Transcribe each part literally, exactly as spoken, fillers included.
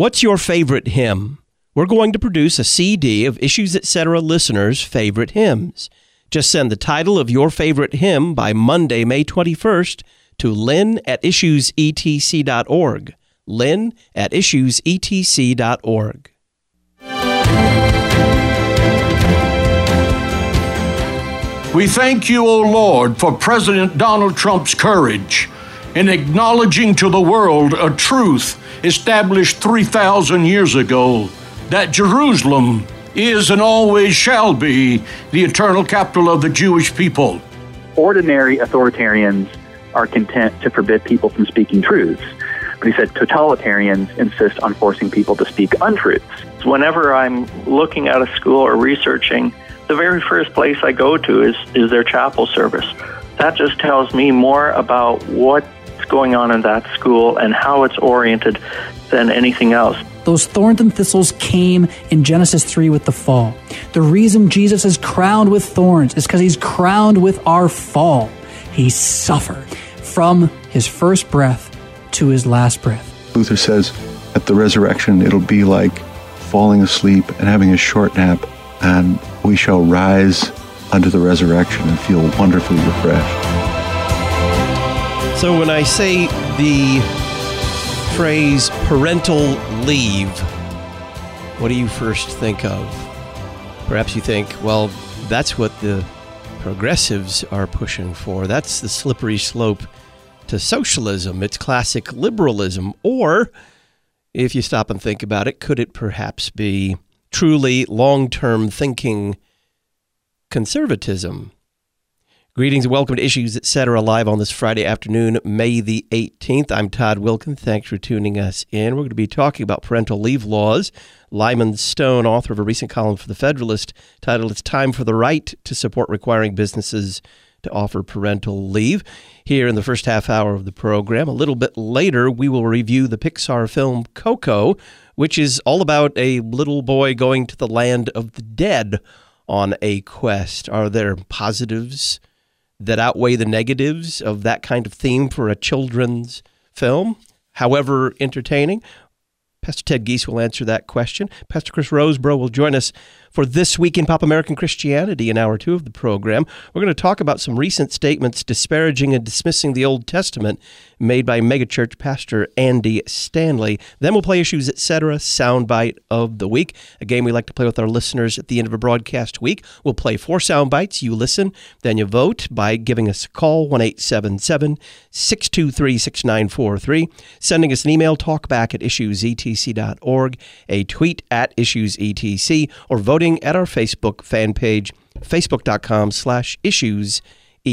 What's your favorite hymn? We're going to produce a C D of Issues Etc. listeners' favorite hymns. Just send the title of your favorite hymn by Monday, May twenty-first to lynn at issues e t c dot org. lynn at issues e t c dot org. We thank you, O Lord, for President Donald Trump's courage in acknowledging to the world a truth established three thousand years ago, that Jerusalem is and always shall be the eternal capital of the Jewish people. Ordinary authoritarians are content to forbid people from speaking truths. But he said totalitarians insist on forcing people to speak untruths. Whenever I'm looking at a school or researching, the very first place I go to is, is their chapel service. That just tells me more about what's going on in that school and how it's oriented than anything else. Those thorns and thistles came in Genesis three with the fall. The reason Jesus is crowned with thorns is because he's crowned with our fall. He suffered from his first breath to his last breath. Luther says at the resurrection, it'll be like falling asleep and having a short nap, and we shall rise unto the resurrection and feel wonderfully refreshed. So when I say the phrase parental leave, what do you first think of? Perhaps you think, well, that's what the progressives are pushing for. That's the slippery slope to socialism. It's classic liberalism. Or, if you stop and think about it, could it perhaps be truly long-term thinking conservatism? Greetings and welcome to Issues Etc. live on this Friday afternoon, May the eighteenth. I'm Todd Wilkin. Thanks for tuning us in. We're going to be talking about parental leave laws. Lyman Stone, author of a recent column for The Federalist, titled "It's Time for the Right to Support Requiring Businesses to Offer Parental Leave." Here in the first half hour of the program. A little bit later, we will review the Pixar film Coco, which is all about a little boy going to the land of the dead on a quest. Are there positives that outweigh the negatives of that kind of theme for a children's film, however entertaining? Pastor Ted Giese will answer that question. Pastor Chris Roseborough will join us for This Week in Pop American Christianity in hour two of the program. We're going to talk about some recent statements disparaging and dismissing the Old Testament made by megachurch pastor Andy Stanley. Then we'll play Issues Etc. Soundbite of the Week, a game we like to play with our listeners at the end of a broadcast week. We'll play four sound bites. You listen, then you vote by giving us a call, one eight seven seven, six two three, six nine four three, sending us an email, talkback at issues e t c dot org, a tweet at issues e t c, or voting at our Facebook fan page, facebook.com slash issues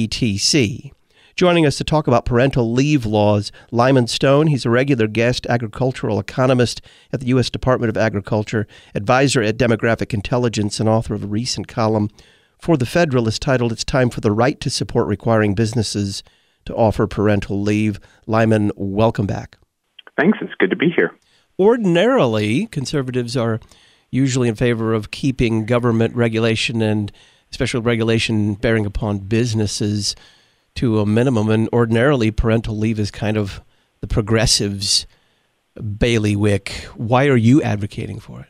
etc. Joining us to talk about parental leave laws, Lyman Stone. He's a regular guest agricultural economist at the U S Department of Agriculture, advisor at Demographic Intelligence, and author of a recent column for The Federalist titled "It's Time for the Right to Support Requiring Businesses to Offer Parental Leave." Lyman, welcome back. Thanks. It's good to be here. Ordinarily, conservatives are usually in favor of keeping government regulation and special regulation bearing upon businesses to a minimum. And ordinarily, parental leave is kind of the progressives' bailiwick. Why are you advocating for it?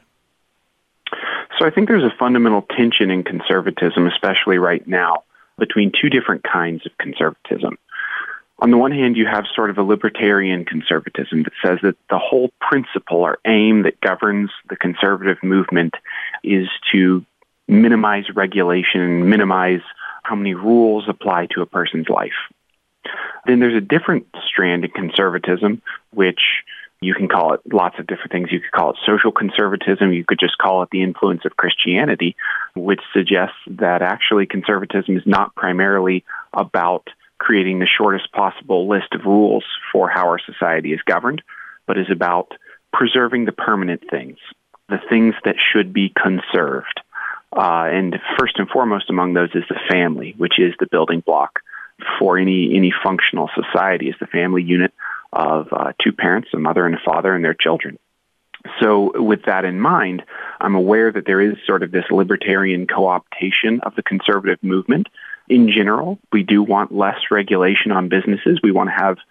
So I think there's a fundamental tension in conservatism, especially right now, between two different kinds of conservatism. On the one hand, you have sort of a libertarian conservatism that says that the whole principle or aim that governs the conservative movement is to minimize regulation, minimize how many rules apply to a person's life. Then there's a different strand in conservatism, which you can call it lots of different things. You could call it social conservatism. You could just call it the influence of Christianity, which suggests that actually conservatism is not primarily about creating the shortest possible list of rules for how our society is governed, but is about preserving the permanent things, the things that should be conserved. Uh, and first and foremost among those is the family, which is the building block for any any functional society, is the family unit of uh, two parents, a mother and a father, and their children. So with that in mind, I'm aware that there is sort of this libertarian co-optation of the conservative movement. In general, we do want less regulation on businesses. We want to have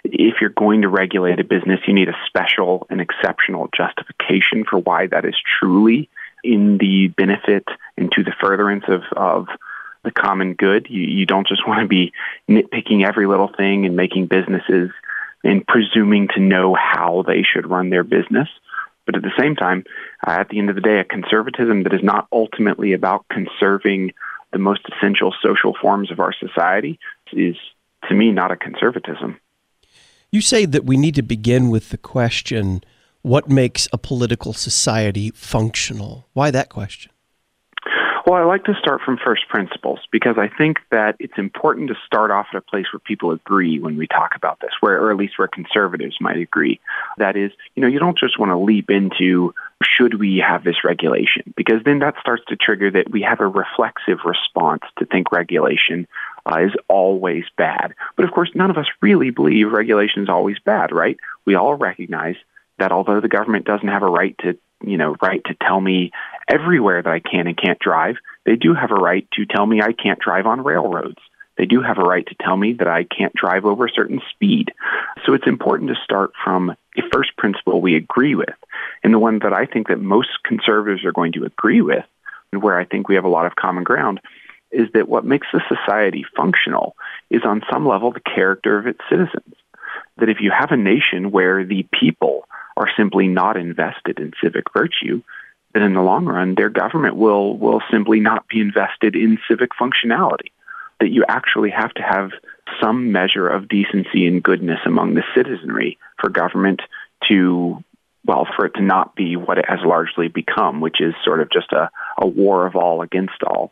if you're going to regulate a business, you need a special and exceptional justification for why that is truly in the benefit and to the furtherance of, of the common good. You, you don't just want to be nitpicking every little thing and making businesses and presuming to know how they should run their business. But at the same time, uh, at the end of the day, a conservatism that is not ultimately about conserving the most essential social forms of our society is, to me, not a conservatism. You say that we need to begin with the question, what makes a political society functional? Why that question? Well, I like to start from first principles because I think that it's important to start off at a place where people agree when we talk about this, where, or at least where conservatives might agree. That is, you know, you don't just want to leap into, should we have this regulation? Because then that starts to trigger that we have a reflexive response to think regulation uh, is always bad. But of course, none of us really believe regulation is always bad, right? We all recognize that although the government doesn't have a right to you know, right to tell me everywhere that I can and can't drive, they do have a right to tell me I can't drive on railroads. They do have a right to tell me that I can't drive over a certain speed. So it's important to start from a first principle we agree with. And the one that I think that most conservatives are going to agree with, and where I think we have a lot of common ground, is that what makes a society functional is on some level the character of its citizens. That if you have a nation where the people are simply not invested in civic virtue, then in the long run, their government will will simply not be invested in civic functionality. That you actually have to have some measure of decency and goodness among the citizenry for government to, well, for it to not be what it has largely become, which is sort of just a, a war of all against all.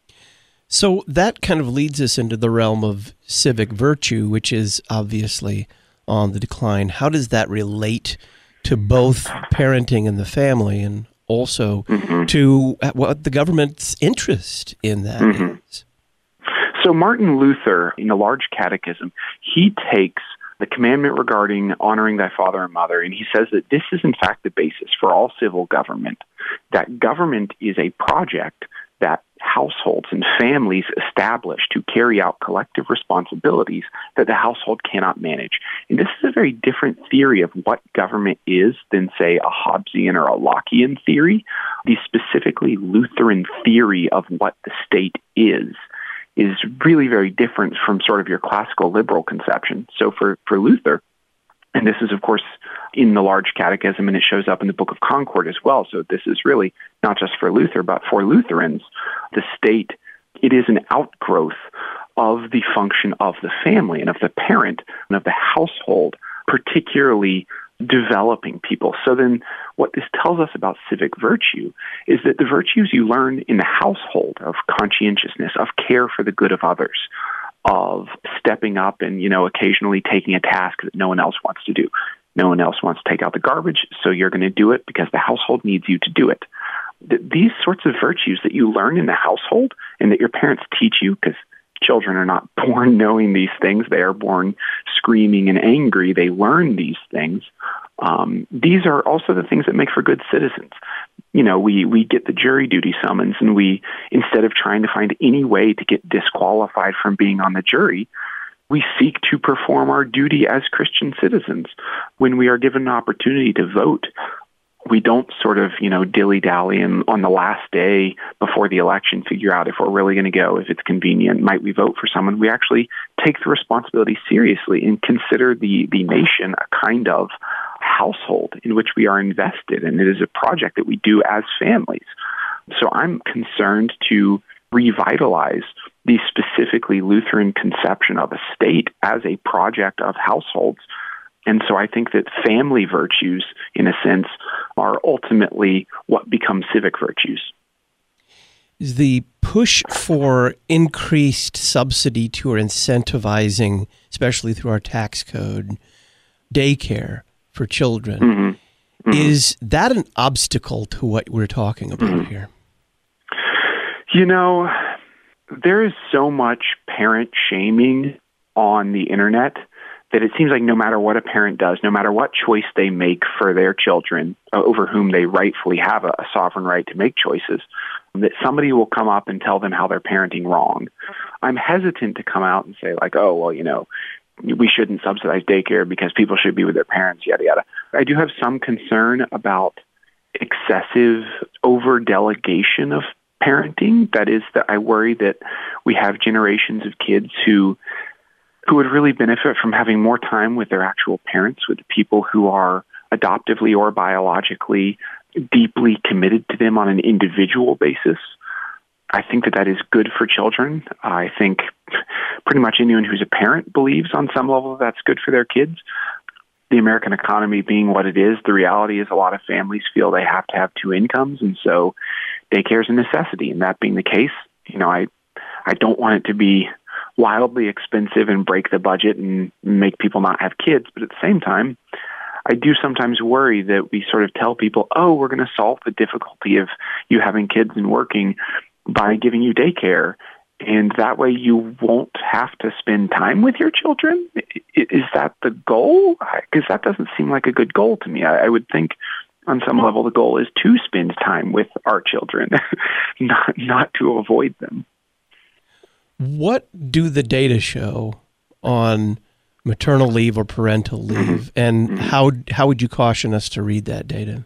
So that kind of leads us into the realm of civic virtue, which is obviously on the decline. How does that relate to both parenting and the family, and also mm-hmm. to what the government's interest in that mm-hmm. is? So Martin Luther, in the Large Catechism, he takes the commandment regarding honoring thy father and mother, and he says that this is in fact the basis for all civil government, that government is a project that households and families establish to carry out collective responsibilities that the household cannot manage. And this is a very different theory of what government is than, say, a Hobbesian or a Lockean theory. The specifically Lutheran theory of what the state is is really very different from sort of your classical liberal conception. So for, for Luther, and this is, of course, in the Large Catechism, and it shows up in the Book of Concord as well. So this is really not just for Luther, but for Lutherans, the state, it is an outgrowth of the function of the family and of the parent and of the household, particularly developing people. So then what this tells us about civic virtue is that the virtues you learn in the household of conscientiousness, of care for the good of others, of stepping up and, you know, occasionally taking a task that no one else wants to do. No one else wants to take out the garbage, so you're going to do it because the household needs you to do it. Th- these sorts of virtues that you learn in the household and that your parents teach you, because children are not born knowing these things. They are born screaming and angry. They learn these things. Um, these are also the things that make for good citizens. You know, we, we get the jury duty summons, and we, instead of trying to find any way to get disqualified from being on the jury, we seek to perform our duty as Christian citizens. When we are given an opportunity to vote, we don't sort of, you know, dilly-dally and on the last day before the election figure out if we're really going to go, if it's convenient, might we vote for someone. We actually take the responsibility seriously and consider the, the nation a kind of household in which we are invested, and it is a project that we do as families. So I'm concerned to revitalize the specifically Lutheran conception of a state as a project of households. And so I think that family virtues, in a sense, are ultimately what become civic virtues. Is the push for increased subsidy to or incentivizing, especially through our tax code, daycare for children, mm-hmm. Mm-hmm. is that an obstacle to what we're talking about mm-hmm. here? You know, there is so much parent shaming on the internet that it seems like no matter what a parent does, no matter what choice they make for their children, uh, over whom they rightfully have a, a sovereign right to make choices, that somebody will come up and tell them how they're parenting wrong. I'm hesitant to come out and say like, oh, well, you know, we shouldn't subsidize daycare because people should be with their parents, yada, yada. I do have some concern about excessive over-delegation of parenting. That is, that I worry that we have generations of kids who who would really benefit from having more time with their actual parents, with the people who are adoptively or biologically deeply committed to them on an individual basis. I think that that is good for children. I think pretty much anyone who's a parent believes on some level that's good for their kids. The American economy being what it is, the reality is a lot of families feel they have to have two incomes, and so daycare is a necessity. And that being the case, you know, I I don't want it to be wildly expensive and break the budget and make people not have kids. But at the same time, I do sometimes worry that we sort of tell people, oh, we're going to solve the difficulty of you having kids and working by giving you daycare. And that way you won't have to spend time with your children. Is that the goal? Because that doesn't seem like a good goal to me. I, I would think on some level the goal is to spend time with our children, not not to avoid them. What do the data show on maternal leave or parental leave, and how how would you caution us to read that data?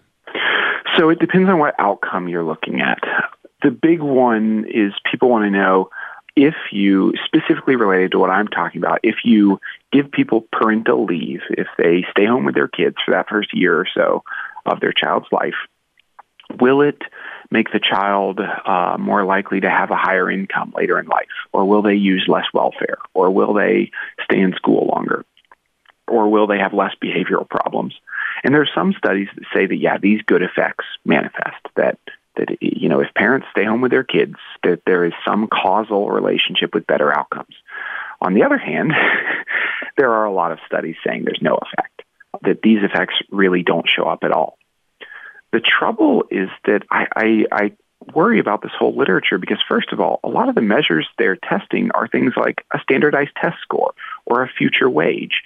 So it depends on what outcome you're looking at. The big one is people want to know if you, specifically related to what I'm talking about, if you give people parental leave, if they stay home with their kids for that first year or so of their child's life, will it make the child uh, more likely to have a higher income later in life? Or will they use less welfare? Or will they stay in school longer? Or will they have less behavioral problems? And there are some studies that say that, yeah, these good effects manifest, that that, you know, if parents stay home with their kids, that there is some causal relationship with better outcomes. On the other hand, there are a lot of studies saying there's no effect, that these effects really don't show up at all. The trouble is that I, I, I worry about this whole literature because, first of all, a lot of the measures they're testing are things like a standardized test score or a future wage.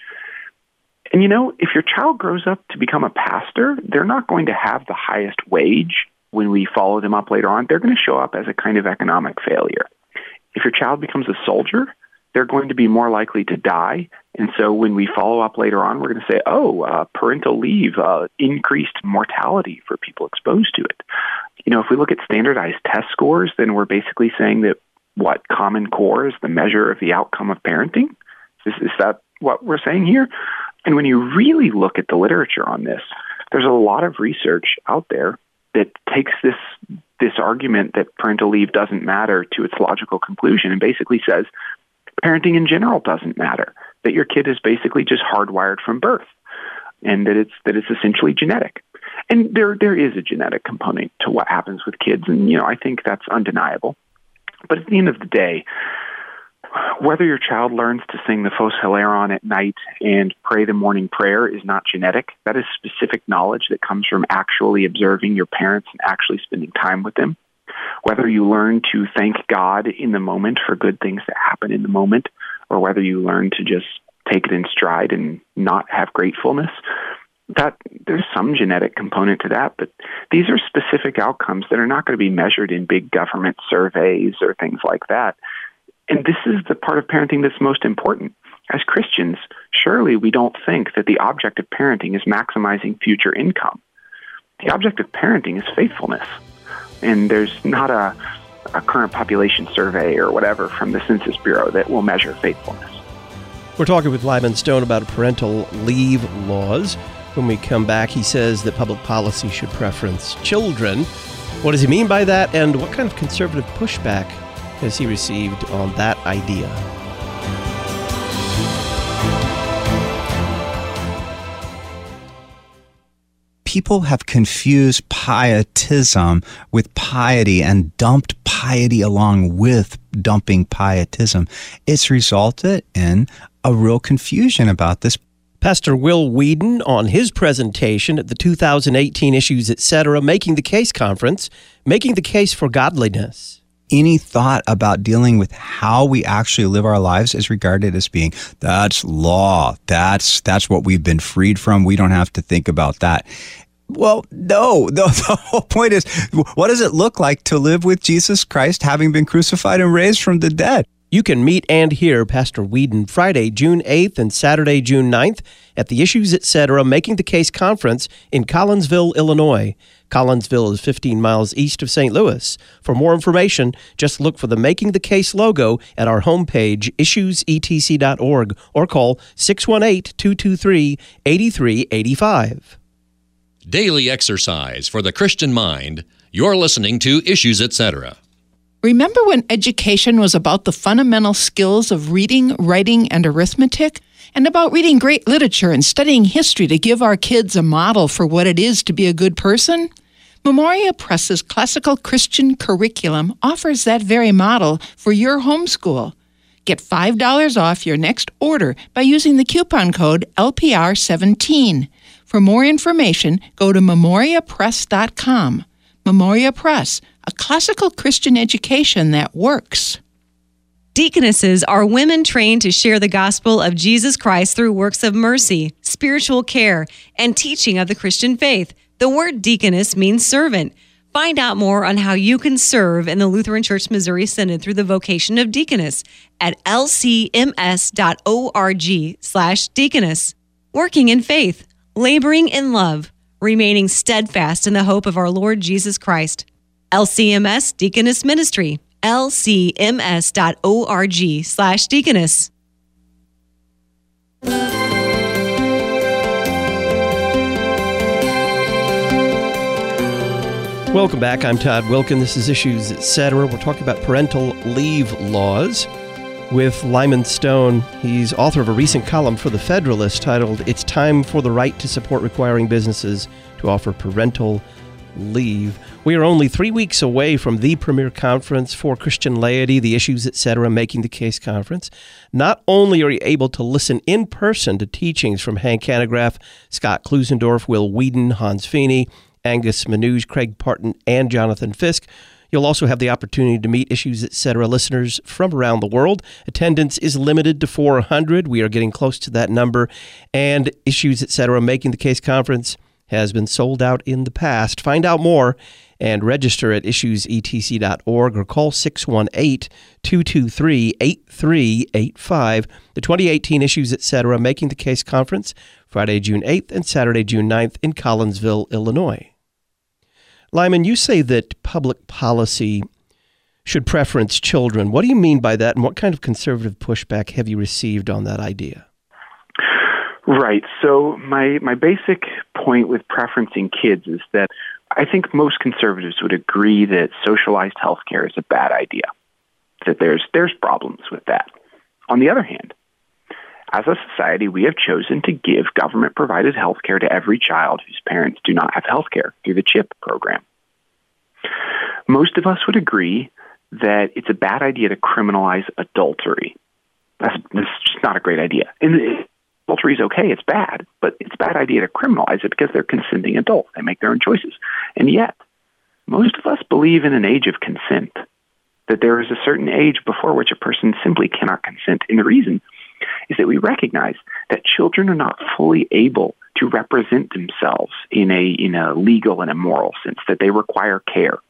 And, you know, if your child grows up to become a pastor, they're not going to have the highest wage when we follow them up later on. They're going to show up as a kind of economic failure. If your child becomes a soldier, they're going to be more likely to die. And so when we follow up later on, we're going to say, oh, uh, parental leave uh, increased mortality for people exposed to it. You know, if we look at standardized test scores, then we're basically saying that what Common Core is the measure of the outcome of parenting. Is, is that what we're saying here? And when you really look at the literature on this, there's a lot of research out there that takes this this argument that parental leave doesn't matter to its logical conclusion and basically says parenting in general doesn't matter, that your kid is basically just hardwired from birth, and that it's that it's essentially genetic. And there there is a genetic component to what happens with kids, and you know I think that's undeniable. But at the end of the day, whether your child learns to sing the Phos Hilaron at night and pray the morning prayer is not genetic. That is specific knowledge that comes from actually observing your parents and actually spending time with them. Whether you learn to thank God in the moment for good things that happen in the moment, or whether you learn to just take it in stride and not have gratefulness, that there's some genetic component to that, but these are specific outcomes that are not going to be measured in big government surveys or things like that. And this is the part of parenting that's most important. As Christians, surely we don't think that the object of parenting is maximizing future income. The object of parenting is faithfulness. And there's not a, a current population survey or whatever from the Census Bureau that will measure faithfulness. We're talking with Lyman Stone about parental leave laws. When we come back, he says that public policy should preference children. What does he mean by that, and what kind of conservative pushback has he received on that idea? People have confused pietism with piety and dumped piety along with dumping pietism. It's resulted in a real confusion about this. Pastor Will Whedon on his presentation at the two thousand eighteen Issues Etc. Making the Case Conference, Making the Case for Godliness. Any thought about dealing with how we actually live our lives is regarded as being, that's law. That's that's what we've been freed from. We don't have to think about that. Well, no. The, the whole point is, what does it look like to live with Jesus Christ having been crucified and raised from the dead? You can meet and hear Pastor Whedon Friday, June eighth and Saturday, June ninth at the Issues Etc. Making the Case Conference in Collinsville, Illinois. Collinsville is fifteen miles east of Saint Louis. For more information, just look for the Making the Case logo at our homepage, issues e t c dot org, or call six one eight, two two three, eight three eight five. Daily exercise for the Christian mind. You're listening to Issues Etc. Remember when education was about the fundamental skills of reading, writing, and arithmetic? And about reading great literature and studying history to give our kids a model for what it is to be a good person? Memoria Press's classical Christian curriculum offers that very model for your homeschool. Get five dollars off your next order by using the coupon code L P R seventeen. For more information, go to memoria press dot com. Memoria Press, a classical Christian education that works. Deaconesses are women trained to share the gospel of Jesus Christ through works of mercy, spiritual care, and teaching of the Christian faith. The word deaconess means servant. Find out more on how you can serve in the Lutheran Church Missouri Synod through the vocation of deaconess at l c m s dot org slash deaconess. Working in faith, laboring in love, remaining steadfast in the hope of our Lord Jesus Christ. L C M S Deaconess Ministry, l c m s dot org slash deaconess. Welcome back. I'm Todd Wilkin. This is Issues Etc. We're talking about parental leave laws with Lyman Stone. He's author of a recent column for The Federalist titled, "It's Time for the Right to Support Requiring Businesses to Offer Parental Leave." We are only three weeks away from the premier conference for Christian laity, the Issues Etc. Making the Case Conference. Not only are you able to listen in person to teachings from Hank Hanegraaff, Scott Klusendorf, Will Whedon, Hans Feeney, Angus Manouge, Craig Parton, and Jonathan Fisk, you'll also have the opportunity to meet Issues Etc. listeners from around the world. Attendance is limited to four hundred. We are getting close to that number. And Issues Etc. Making the Case Conference has been sold out in the past. Find out more and register at issues e t c dot org or call six one eight, two two three, eight three eight five. The twenty eighteen Issues Etc. Making the Case Conference, Friday, June eighth and Saturday, June ninth in Collinsville, Illinois. Lyman, you say that public policy should preference children. What do you mean by that, and what kind of conservative pushback have you received on that idea? Right. So my, my basic point with preferencing kids is that I think most conservatives would agree that socialized healthcare is a bad idea, that there's there's problems with that. On the other hand, as a society, we have chosen to give government-provided health care to every child whose parents do not have health care through the CHIP program. Most of us would agree that it's a bad idea to criminalize adultery. That's, that's just not a great idea. And adultery is okay, it's bad, but it's a bad idea to criminalize it because they're consenting adults. They make their own choices. And yet, most of us believe in an age of consent, that there is a certain age before which a person simply cannot consent. And the reason is that we recognize that children are not fully able to represent themselves in a in a legal and a moral sense, that they require care.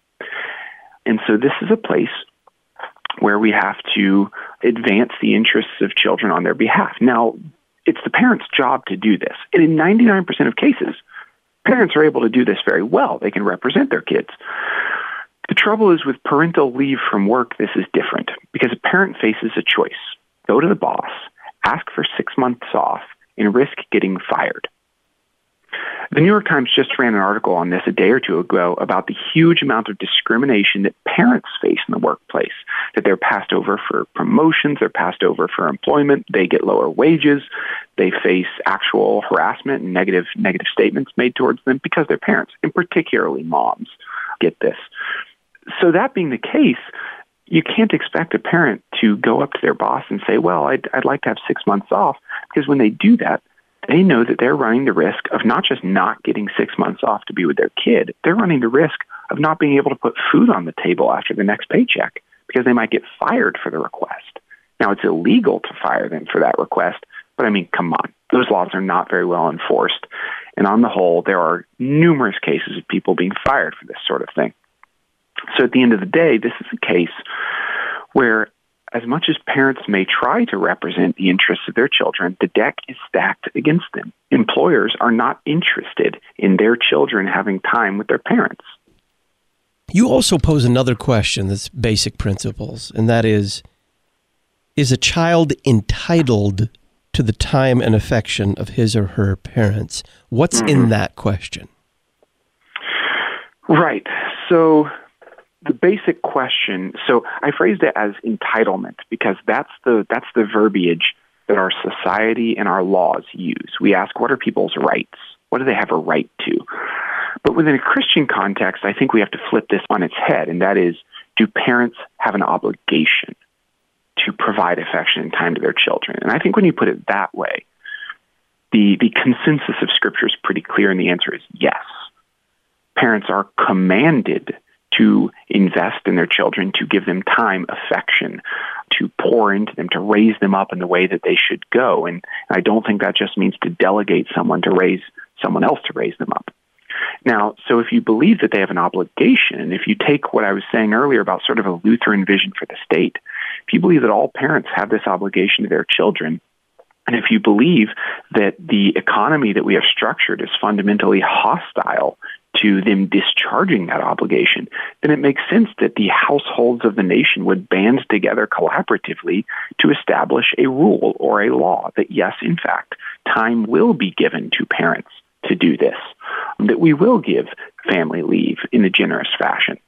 And so this is a place where we have to advance the interests of children on their behalf. Now, it's the parents' job to do this. And in ninety-nine percent of cases, parents are able to do this very well. They can represent their kids. The trouble is with parental leave from work, this is different because a parent faces a choice. Go to the boss, ask for six months off, and risk getting fired. The New York Times just ran an article on this a day or two ago about the huge amount of discrimination that parents face in the workplace, that they're passed over for promotions, they're passed over for employment, they get lower wages, they face actual harassment and negative negative statements made towards them because they're parents, and particularly moms get this. So that being the case, you can't expect a parent to go up to their boss and say, well, I'd, I'd like to have six months off, because when they do that, they know that they're running the risk of not just not getting six months off to be with their kid, they're running the risk of not being able to put food on the table after the next paycheck because they might get fired for the request. Now, it's illegal to fire them for that request, but I mean, come on. Those laws are not very well enforced. And on the whole, there are numerous cases of people being fired for this sort of thing. So at the end of the day, this is a case where as much as parents may try to represent the interests of their children, the deck is stacked against them. Employers are not interested in their children having time with their parents. You also pose another question that's basic principles, and that is, is a child entitled to the time and affection of his or her parents? What's mm-hmm. in that question? Right. So the basic question, so I phrased it as entitlement because that's the that's the verbiage that our society and our laws use. We ask, what are people's rights? What do they have a right to? But within a Christian context, I think we have to flip this on its head, and that is, do parents have an obligation to provide affection and time to their children? And I think when you put it that way, the, the consensus of Scripture is pretty clear, and the answer is yes. Parents are commanded to invest in their children, to give them time, affection, to pour into them, to raise them up in the way that they should go. And I don't think that just means to delegate someone to raise someone else to raise them up. Now, so if you believe that they have an obligation, and if you take what I was saying earlier about sort of a Lutheran vision for the state, if you believe that all parents have this obligation to their children, and if you believe that the economy that we have structured is fundamentally hostile to them discharging that obligation, then it makes sense that the households of the nation would band together collaboratively to establish a rule or a law that, yes, in fact, time will be given to parents to do this, that we will give family leave in a generous fashion.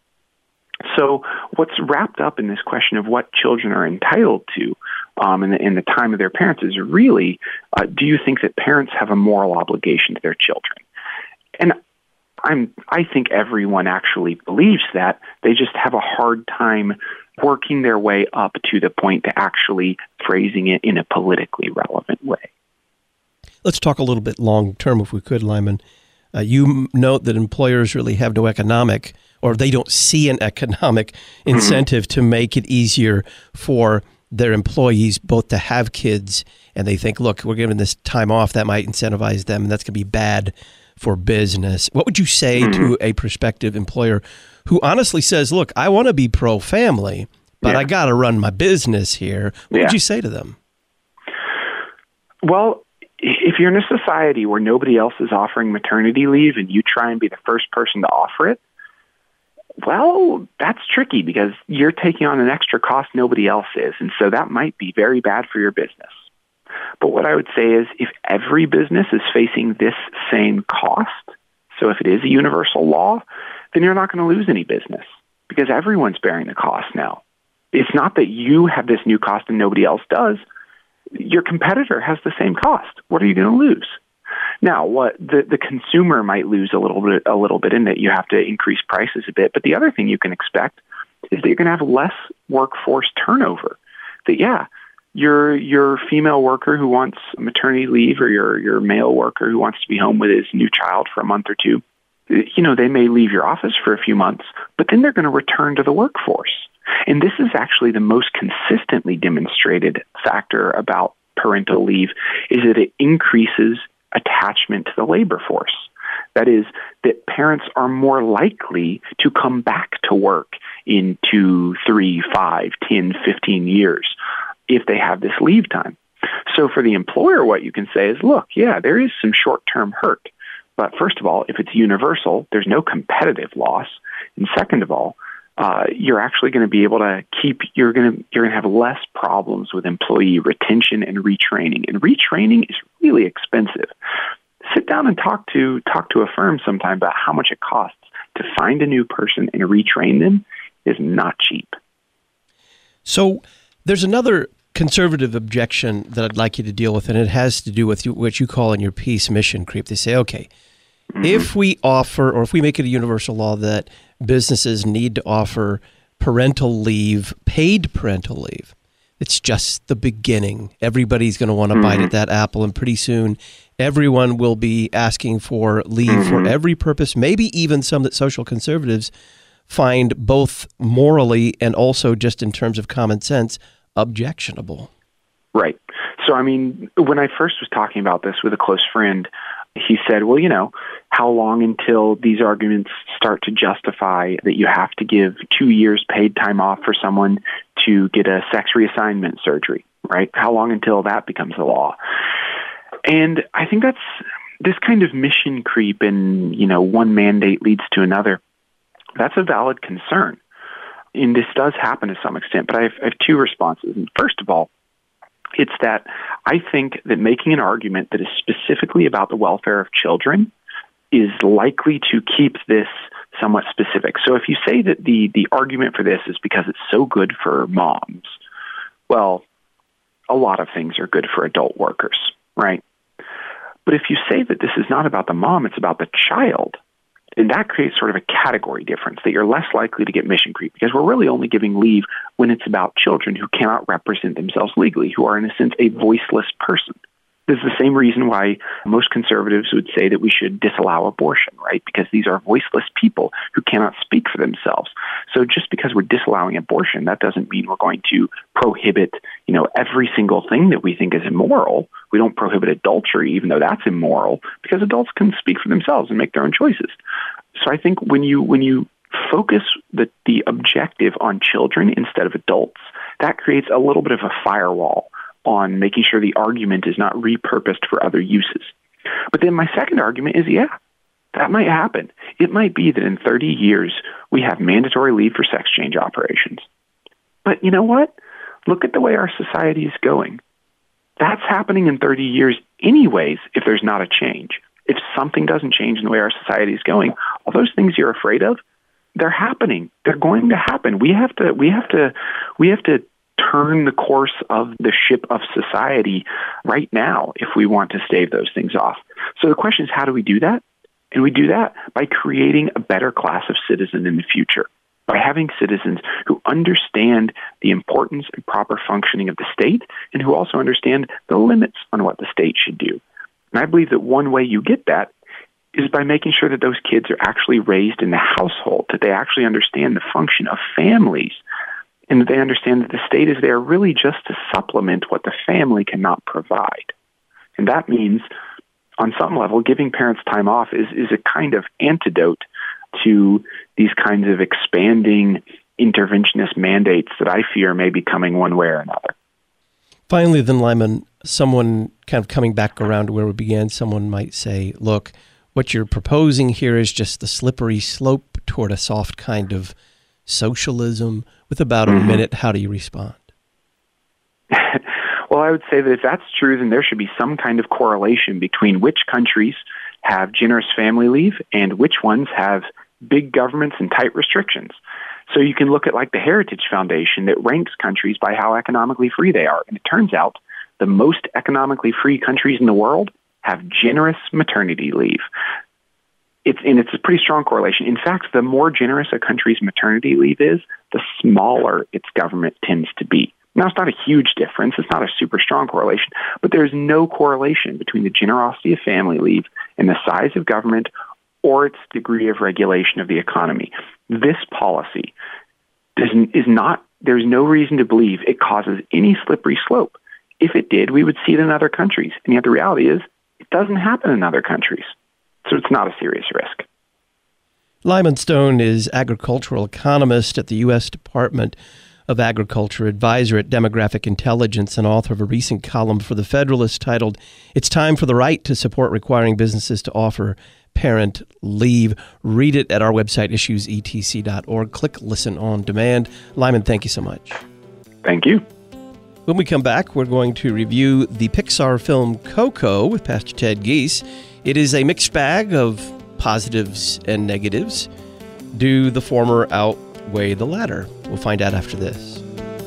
So what's wrapped up in this question of what children are entitled to um, in, the, in the time of their parents is really, uh, do you think that parents have a moral obligation to their children? And I'm, I think everyone actually believes that. They just have a hard time working their way up to the point to actually phrasing it in a politically relevant way. Let's talk a little bit long term, if we could, Lyman. Uh, you note that employers really have no economic, or they don't see an economic incentive mm-hmm. to make it easier for their employees both to have kids, and they think, look, we're giving this time off, that might incentivize them, and that's going to be bad for business. What would you say mm-hmm. to a prospective employer who honestly says, look, I want to be pro-family, but yeah. I got to run my business here? What yeah. would you say to them? Well, if you're in a society where nobody else is offering maternity leave and you try and be the first person to offer it, well, that's tricky because you're taking on an extra cost nobody else is. And so that might be very bad for your business. But what I would say is if every business is facing this same cost, so if it is a universal law, then you're not going to lose any business because everyone's bearing the cost now. It's not that you have this new cost and nobody else does. Your competitor has the same cost. What are you going to lose? Now, what the, the consumer might lose a little bit, a little bit in that you have to increase prices a bit. But the other thing you can expect is that you're going to have less workforce turnover. That, yeah, your your female worker who wants maternity leave or your, your male worker who wants to be home with his new child for a month or two, you know, they may leave your office for a few months, but then they're going to return to the workforce. And this is actually the most consistently demonstrated factor about parental leave is that it increases attachment to the labor force. That is, that parents are more likely to come back to work in two, three, five, ten, fifteen years if they have this leave time. So for the employer, what you can say is, look, yeah, there is some short-term hurt. But first of all, if it's universal, there's no competitive loss. And second of all, Uh, you're actually going to be able to keep, you're going to, you're going to have less problems with employee retention and retraining. And retraining is really expensive. Sit down and talk to, talk to a firm sometime about how much it costs to find a new person and retrain them is not cheap. So there's another conservative objection that I'd like you to deal with, and it has to do with what you call in your piece mission creep. They say, okay, mm-hmm. if we offer, or if we make it a universal law that businesses need to offer parental leave, paid parental leave, it's just the beginning. Everybody's going to want to mm-hmm. bite at that apple, and pretty soon everyone will be asking for leave mm-hmm. for every purpose, maybe even some that social conservatives find both morally and also just in terms of common sense objectionable. Right. So, I mean, when I first was talking about this with a close friend, He said, well, you know, how long until these arguments start to justify that you have to give two years paid time off for someone to get a sex reassignment surgery, right? How long until that becomes the law? And I think that's this kind of mission creep and, you know, one mandate leads to another. That's a valid concern. And this does happen to some extent, but I have, I have two responses. And first of all, it's that I think that making an argument that is specifically about the welfare of children is likely to keep this somewhat specific. So if you say that the, the argument for this is because it's so good for moms, well, a lot of things are good for adult workers, right? But if you say that this is not about the mom, it's about the child, then that creates sort of a category difference that you're less likely to get mission creep because we're really only giving leave when it's about children who cannot represent themselves legally, who are in a sense a voiceless person. This is the same reason why most conservatives would say that we should disallow abortion, right? Because these are voiceless people who cannot speak for themselves. So just because we're disallowing abortion, that doesn't mean we're going to prohibit, you know, every single thing that we think is immoral. We don't prohibit adultery, even though that's immoral, because adults can speak for themselves and make their own choices. So I think when you when you focus the, the objective on children instead of adults, that creates a little bit of a firewall on making sure the argument is not repurposed for other uses. But then my second argument is, yeah, that might happen. It might be that in thirty years, we have mandatory leave for sex change operations. But you know what? Look at the way our society is going. That's happening in thirty years anyways if there's not a change. If something doesn't change in the way our society is going, all those things you're afraid of, they're happening. They're going to happen. We have to, we have to, we have to turn the course of the ship of society right now if we want to stave those things off. So the question is, how do we do that? And we do that by creating a better class of citizen in the future, by having citizens who understand the importance and proper functioning of the state and who also understand the limits on what the state should do. And I believe that one way you get that is by making sure that those kids are actually raised in the household, that they actually understand the function of families, and that they understand that the state is there really just to supplement what the family cannot provide. And that means, on some level, giving parents time off is, is a kind of antidote to these kinds of expanding interventionist mandates that I fear may be coming one way or another. Finally, then, Lyman, someone kind of coming back around to where we began, someone might say, look, what you're proposing here is just the slippery slope toward a soft kind of socialism. With about a mm-hmm. minute, how do you respond? Well, I would say that if that's true, then there should be some kind of correlation between which countries have generous family leave and which ones have big governments and tight restrictions. So you can look at like the Heritage Foundation that ranks countries by how economically free they are. And it turns out the most economically free countries in the world have generous maternity leave. It's, and it's a pretty strong correlation. In fact, the more generous a country's maternity leave is, the smaller its government tends to be. Now, it's not a huge difference. It's not a super strong correlation, but there's no correlation between the generosity of family leave and the size of government or its degree of regulation of the economy. This policy does, is not, there's no reason to believe it causes any slippery slope. If it did, we would see it in other countries. And yet the reality is, it doesn't happen in other countries. So it's not a serious risk. Lyman Stone is agricultural economist at the U S Department of Agriculture, advisor at Demographic Intelligence, and author of a recent column for The Federalist titled, "It's Time for the Right to Support Requiring Businesses to Offer Parent Leave." Read it at our website, issues e t c dot org. Click Listen on Demand. Lyman, thank you so much. Thank you. When we come back, we're going to review the Pixar film Coco with Pastor Ted Giese. It is a mixed bag of positives and negatives. Do the former outweigh the latter? We'll find out after this.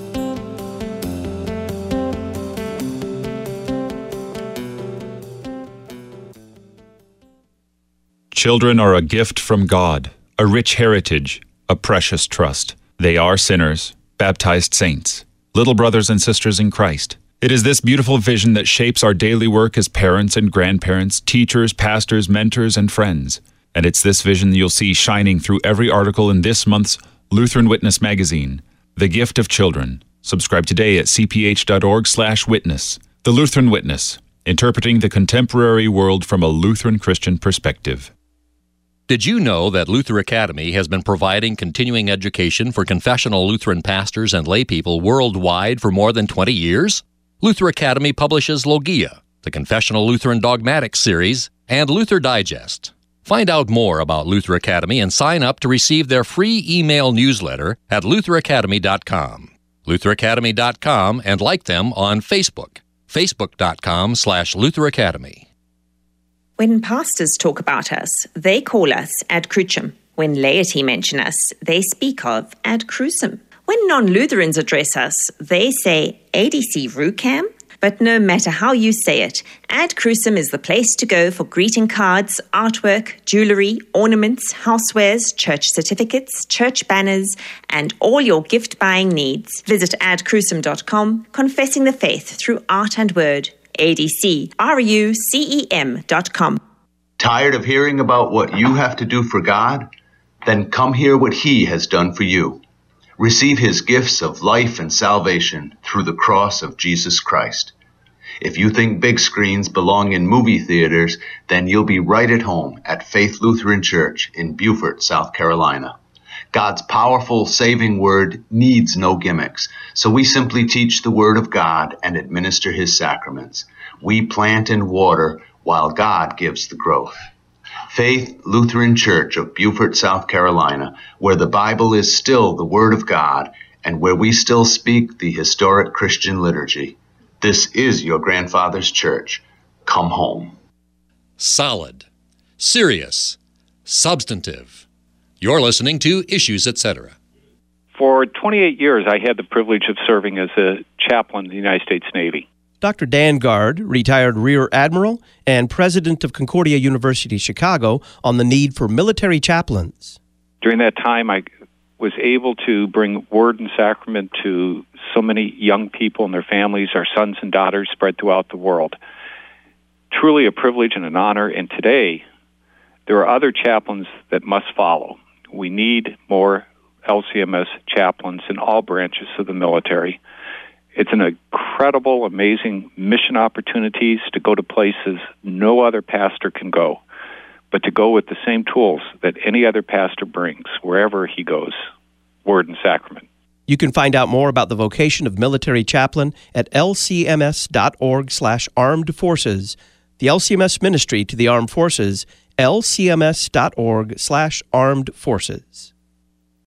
Children are a gift from God, a rich heritage, a precious trust. They are sinners, baptized saints, little brothers and sisters in Christ. It is this beautiful vision that shapes our daily work as parents and grandparents, teachers, pastors, mentors, and friends. And it's this vision you'll see shining through every article in this month's Lutheran Witness magazine, The Gift of Children. Subscribe today at c p h dot org slash witness. The Lutheran Witness, interpreting the contemporary world from a Lutheran Christian perspective. Did you know that Luther Academy has been providing continuing education for confessional Lutheran pastors and laypeople worldwide for more than twenty years? Luther Academy publishes Logia, the Confessional Lutheran Dogmatics series, and Luther Digest. Find out more about Luther Academy and sign up to receive their free email newsletter at luther academy dot com. luther academy dot com and like them on Facebook, facebook dot com slash Luther Academy. When pastors talk about us, they call us ad crucem. When laity mention us, they speak of ad crucem. When non-Lutherans address us, they say A D C Rucam. But no matter how you say it, Ad Crucem is the place to go for greeting cards, artwork, jewelry, ornaments, housewares, church certificates, church banners, and all your gift-buying needs. Visit ad crucem dot com, confessing the faith through art and word. A D C R U C E M dot com. Tired of hearing about what you have to do for God? Then come hear what He has done for you. Receive His gifts of life and salvation through the cross of Jesus Christ. If you think big screens belong in movie theaters, then you'll be right at home at Faith Lutheran Church in Beaufort, South Carolina. God's powerful, saving word needs no gimmicks, so we simply teach the Word of God and administer His sacraments. We plant and water while God gives the growth. Faith Lutheran Church of Beaufort, South Carolina, where the Bible is still the Word of God and where we still speak the historic Christian liturgy. This is your grandfather's church. Come home. Solid, serious, substantive. You're listening to Issues, et cetera. For twenty-eight years, I had the privilege of serving as a chaplain in the United States Navy. Doctor Dan Guard, retired Rear Admiral and president of Concordia University, Chicago, on the need for military chaplains. During that time, I was able to bring word and sacrament to so many young people and their families, our sons and daughters spread throughout the world. Truly a privilege and an honor, and today there are other chaplains that must follow. We need more L C M S chaplains in all branches of the military. It's an incredible, amazing mission opportunities to go to places no other pastor can go, but to go with the same tools that any other pastor brings wherever he goes, word and sacrament. You can find out more about the vocation of military chaplain at l c m s dot org slash armed forces. The L C M S ministry to the armed forces, l c m s dot org slash armed forces.